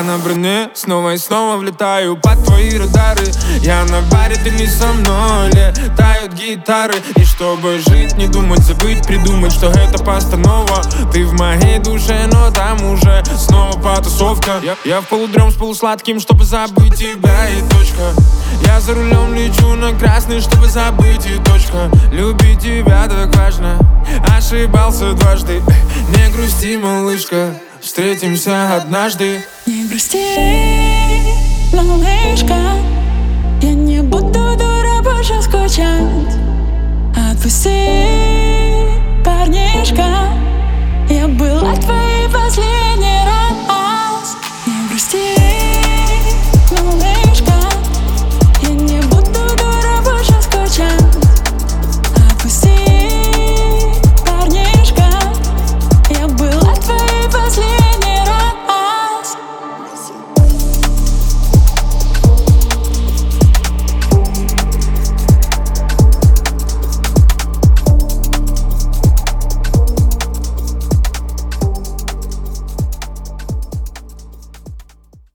на броне, снова и снова влетаю под твои радары. Я на баре, ты не со мной, летают гитары. И чтобы жить, не думать, забыть, придумать, что это постанова. Ты в моей душе, но там уже снова потасовка. Я в полудрем с полусладким, чтобы забыть тебя и точка. Я за рулем лечу на красный, чтобы забыть и точка. Любить тебя так важно, ошибался дважды. Не грусти, малышка, встретимся однажды. Не грусти, малышка, я не буду, дура, больше скучать. Отпусти, парнишка, я была твоей